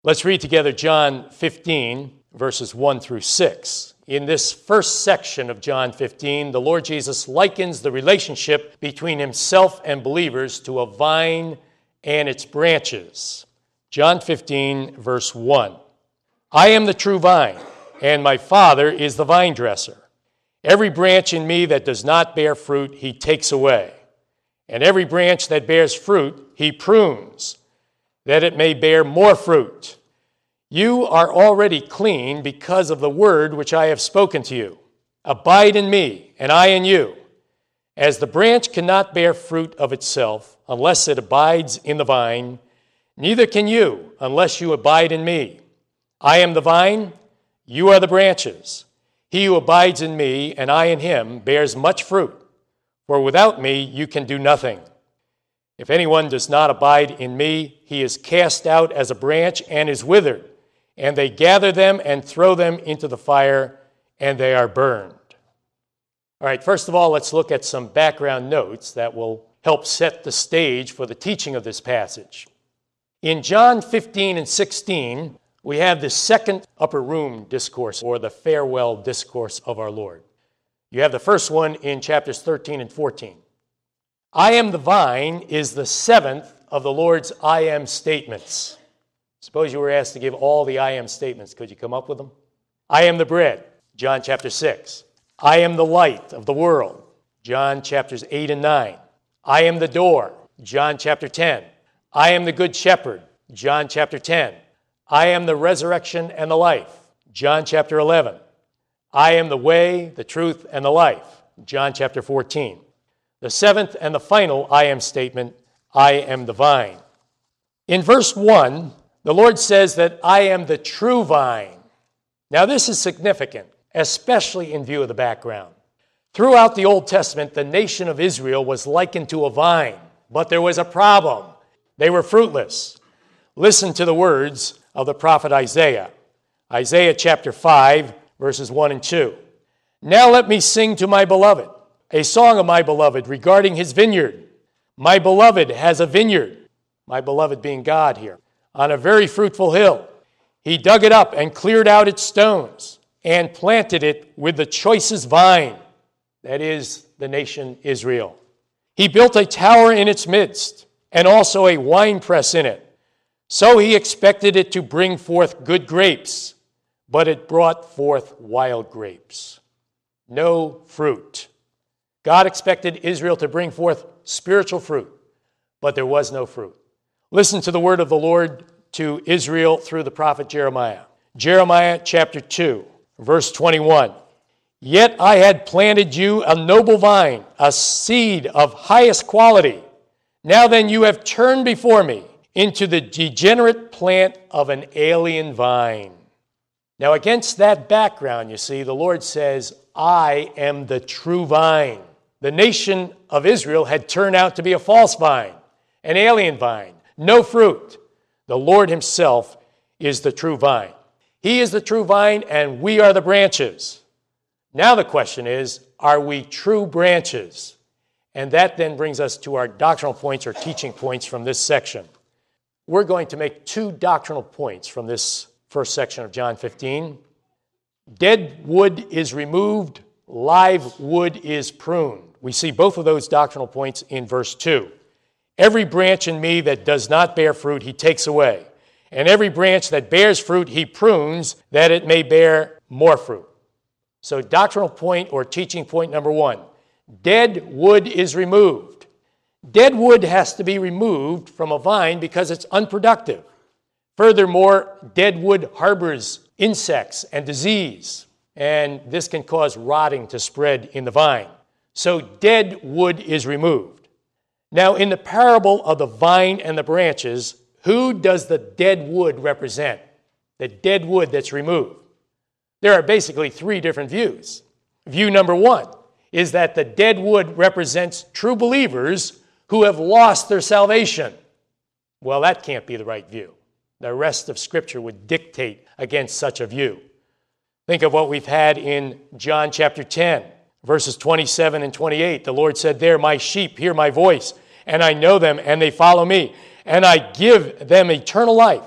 Let's read together John 15, verses 1 through 6. In this first section of John 15, the Lord Jesus likens the relationship between himself and believers to a vine and its branches. John 15, verse 1. I am the true vine, and my Father is the vine dresser. Every branch in me that does not bear fruit, he takes away. And every branch that bears fruit, he prunes, that it may bear more fruit. You are already clean because of the word which I have spoken to you. Abide in me, and I in you. As the branch cannot bear fruit of itself unless it abides in the vine, neither can you unless you abide in me. I am the vine, you are the branches. He who abides in me, and I in him, bears much fruit, for without me you can do nothing. If anyone does not abide in me, he is cast out as a branch and is withered, and they gather them and throw them into the fire, and they are burned. All right, first of all, let's look at some background notes that will help set the stage for the teaching of this passage. In John 15 and 16, we have the second upper room discourse, or the farewell discourse of our Lord. You have the first one in chapters 13 and 14. I am the vine is the seventh of the Lord's I am statements. Suppose you were asked to give all the I am statements. Could you come up with them? I am the bread, John chapter 6. I am the light of the world, John chapters 8 and 9. I am the door, John chapter 10. I am the good shepherd, John chapter 10. I am the resurrection and the life, John chapter 11. I am the way, the truth, and the life, John chapter 14. The seventh and the final I am statement, I am the vine. In verse 1, the Lord says that I am the true vine. Now this is significant, especially in view of the background. Throughout the Old Testament, the nation of Israel was likened to a vine, but there was a problem. They were fruitless. Listen to the words of the prophet Isaiah. Isaiah chapter 5, verses 1 and 2. Now let me sing to my beloved, a song of my beloved regarding his vineyard. My beloved has a vineyard, my beloved being God here, on a very fruitful hill. He dug it up and cleared out its stones and planted it with the choicest vine, that is, the nation Israel. He built a tower in its midst and also a winepress in it. So he expected it to bring forth good grapes, but it brought forth wild grapes. No fruit. God expected Israel to bring forth spiritual fruit, but there was no fruit. Listen to the word of the Lord to Israel through the prophet Jeremiah. Jeremiah chapter 2, verse 21. Yet I had planted you a noble vine, a seed of highest quality. Now then you have turned before me into the degenerate plant of an alien vine. Now against that background, you see, the Lord says, I am the true vine. The nation of Israel had turned out to be a false vine, an alien vine, no fruit. The Lord himself is the true vine. He is the true vine, and we are the branches. Now the question is, are we true branches? And that then brings us to our doctrinal points or teaching points from this section. We're going to make two doctrinal points from this first section of John 15. Dead wood is removed, live wood is pruned. We see both of those doctrinal points in verse 2. Every branch in me that does not bear fruit, he takes away. And every branch that bears fruit, he prunes, that it may bear more fruit. So doctrinal point or teaching point number 1, dead wood is removed. Dead wood has to be removed from a vine because it's unproductive. Furthermore, dead wood harbors insects and disease, and this can cause rotting to spread in the vine. So dead wood is removed. Now, in the parable of the vine and the branches, who does the dead wood represent? The dead wood that's removed. There are basically 3 different views. View number 1 is that the dead wood represents true believers who have lost their salvation. Well, that can't be the right view. The rest of Scripture would dictate against such a view. Think of what we've had in John chapter 10, verses 27 and 28. The Lord said there, my sheep hear my voice, and I know them, and they follow me. And I give them eternal life,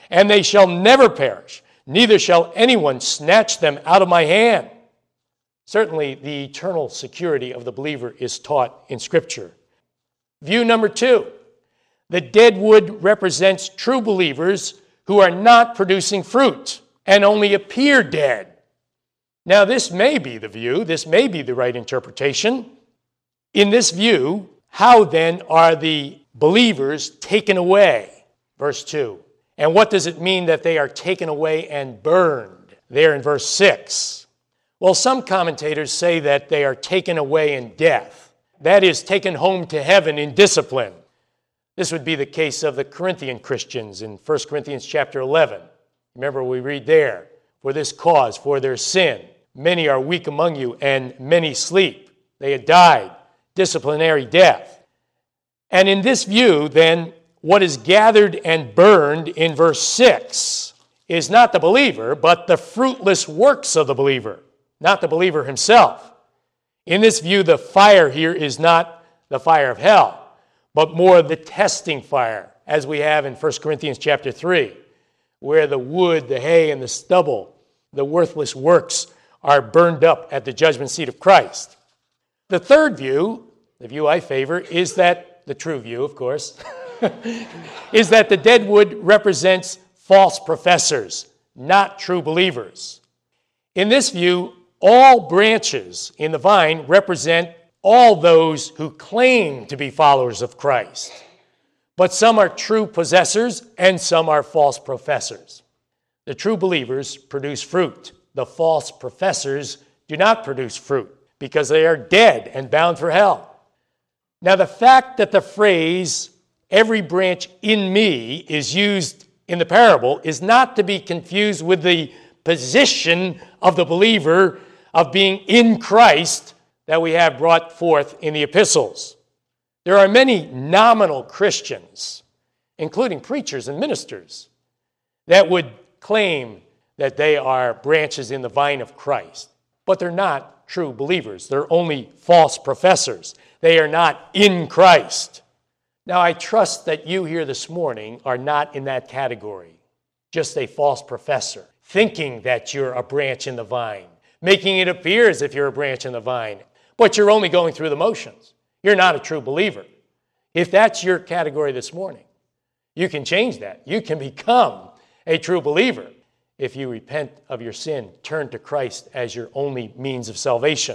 and they shall never perish, neither shall anyone snatch them out of my hand. Certainly, the eternal security of the believer is taught in Scripture. View number 2, the dead wood represents true believers who are not producing fruit and only appear dead. Now, this may be the view, this may be the right interpretation. In this view, how then are the believers taken away? Verse 2. And what does it mean that they are taken away and burned? There in verse 6. Well, some commentators say that they are taken away in death. That is, taken home to heaven in discipline. This would be the case of the Corinthian Christians in 1 Corinthians chapter 11. Remember, we read there, for this cause, for their sin, many are weak among you, and many sleep. They had died, disciplinary death. And in this view, then, what is gathered and burned in verse 6 is not the believer, but the fruitless works of the believer, not the believer himself. In this view, the fire here is not the fire of hell, but more the testing fire, as we have in 1 Corinthians chapter 3, where the wood, the hay, and the stubble, the worthless works, are burned up at the judgment seat of Christ. The third view, the view I favor, is that, the true view, of course, is that the dead wood represents false professors, not true believers. In this view, all branches in the vine represent all those who claim to be followers of Christ. But some are true possessors and some are false professors. The true believers produce fruit. The false professors do not produce fruit because they are dead and bound for hell. Now, the fact that the phrase, every branch in me, is used in the parable is not to be confused with the position of the believer of being in Christ that we have brought forth in the epistles. There are many nominal Christians, including preachers and ministers, that would claim that they are branches in the vine of Christ, but they're not true believers. They're only false professors. They are not in Christ. Now, I trust that you here this morning are not in that category, just a false professor, thinking that you're a branch in the vine, making it appear as if you're a branch in the vine, but you're only going through the motions. You're not a true believer. If that's your category this morning, you can change that. You can become a true believer if you repent of your sin, turn to Christ as your only means of salvation.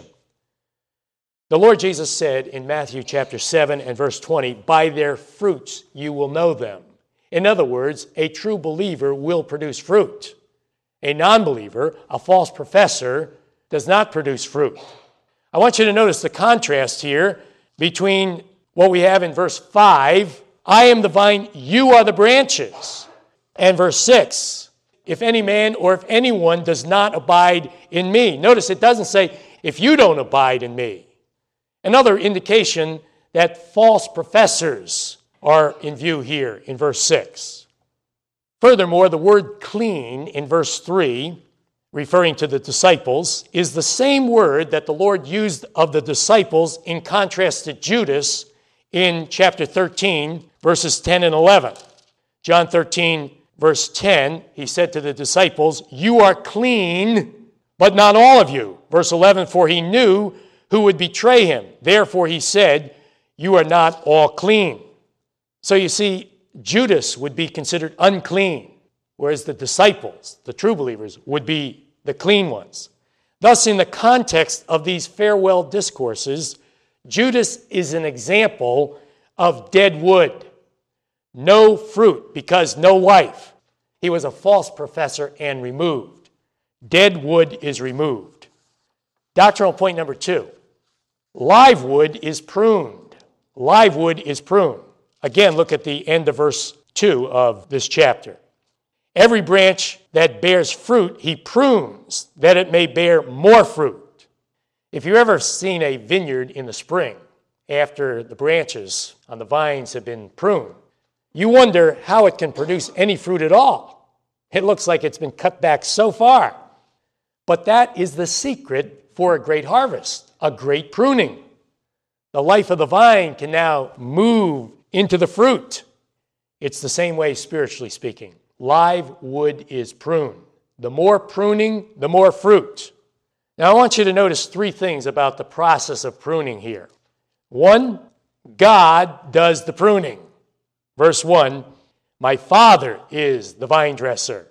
The Lord Jesus said in Matthew chapter 7 and verse 20, by their fruits you will know them. In other words, a true believer will produce fruit. A non-believer, a false professor, does not produce fruit. I want you to notice the contrast here between what we have in verse 5, I am the vine, you are the branches, and verse 6, if any man or if anyone does not abide in me. Notice it doesn't say, if you don't abide in me. Another indication that false professors are in view here in verse 6. Furthermore, the word clean in verse 3, referring to the disciples, is the same word that the Lord used of the disciples in contrast to Judas in chapter 13, verses 10 and 11. John 13, verse 10, he said to the disciples, you are clean, but not all of you. Verse 11, for he knew who would betray him. Therefore he said, you are not all clean. So you see, Judas would be considered unclean, whereas the disciples, the true believers, would be the clean ones. Thus, in the context of these farewell discourses, Judas is an example of dead wood. No fruit because no life. He was a false professor and removed. Dead wood is removed. Doctrinal point number 2. Live wood is pruned. Live wood is pruned. Again, look at the end of verse 2 of this chapter. Every branch that bears fruit, he prunes, that it may bear more fruit. If you've ever seen a vineyard in the spring, after the branches on the vines have been pruned, you wonder how it can produce any fruit at all. It looks like it's been cut back so far. But that is the secret for a great harvest, a great pruning. The life of the vine can now move into the fruit. It's the same way spiritually speaking. live wood is pruned. The more pruning, the more fruit. Now, I want you to notice three things about the process of pruning here. One, God does the pruning. Verse 1, my Father is the vine dresser.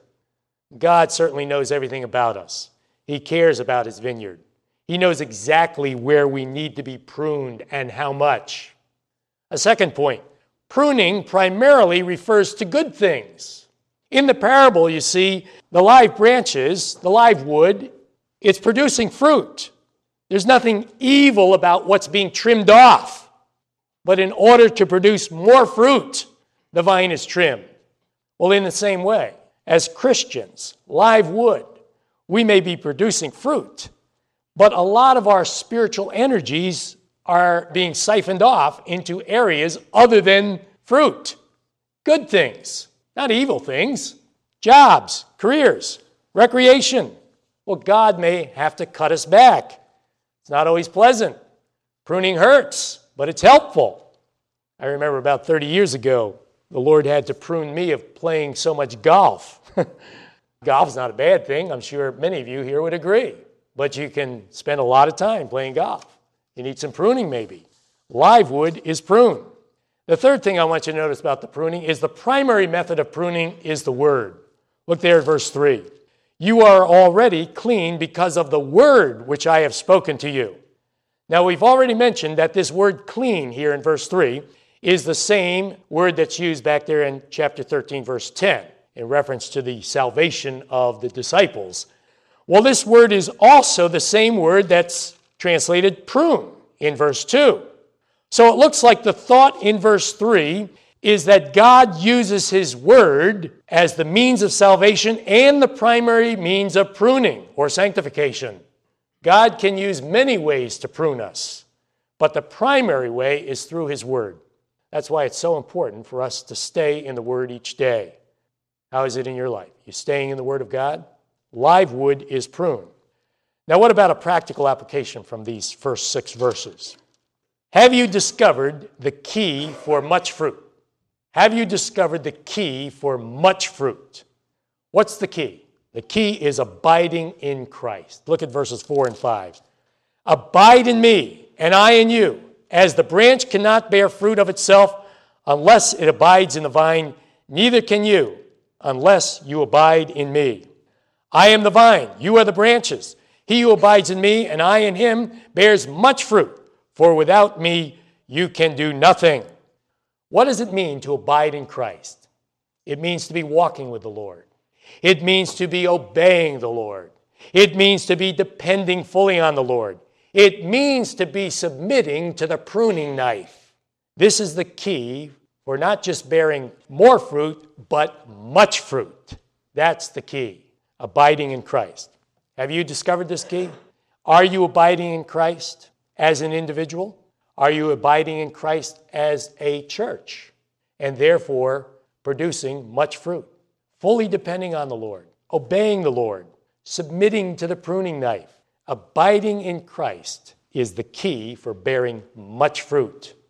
God certainly knows everything about us. He cares about his vineyard. He knows exactly where we need to be pruned and how much. A second point, pruning primarily refers to good things. In the parable, you see, the live branches, the live wood, it's producing fruit. There's nothing evil about what's being trimmed off. But in order to produce more fruit, the vine is trimmed. Well, in the same way, as Christians, live wood, we may be producing fruit, but a lot of our spiritual energies are being siphoned off into areas other than fruit. Good things, not evil things. Jobs, careers, recreation. Well, God may have to cut us back. It's not always pleasant. Pruning hurts, but it's helpful. I remember about 30 years ago, the Lord had to prune me of playing so much golf. Golf's not a bad thing. I'm sure many of you here would agree. But you can spend a lot of time playing golf. You need some pruning maybe. Live wood is pruned. The third thing I want you to notice about the pruning is the primary method of pruning is the word. Look there at verse 3. You are already clean because of the word which I have spoken to you. Now, we've already mentioned that this word clean here in verse 3 is the same word that's used back there in chapter 13, verse 10, in reference to the salvation of the disciples. Well, this word is also the same word that's translated prune in verse 2. So it looks like the thought in verse 3 is that God uses his word as the means of salvation and the primary means of pruning or sanctification. God can use many ways to prune us, but the primary way is through his word. That's why it's so important for us to stay in the word each day. How is it in your life? You staying in the word of God? Live wood is pruned. Now, what about a practical application from these first 6 verses? Have you discovered the key for much fruit? Have you discovered the key for much fruit? What's the key? The key is abiding in Christ. Look at verses 4 and 5. Abide in me, and I in you. As the branch cannot bear fruit of itself unless it abides in the vine, neither can you unless you abide in me. I am the vine, you are the branches. He who abides in me and I in him bears much fruit, for without me you can do nothing. What does it mean to abide in Christ? It means to be walking with the Lord. It means to be obeying the Lord. It means to be depending fully on the Lord. It means to be submitting to the pruning knife. This is the key for not just bearing more fruit, but much fruit. That's the key, abiding in Christ. Have you discovered this key? Are you abiding in Christ as an individual? Are you abiding in Christ as a church? And therefore producing much fruit, fully depending on the Lord, obeying the Lord, submitting to the pruning knife. Abiding in Christ is the key for bearing much fruit.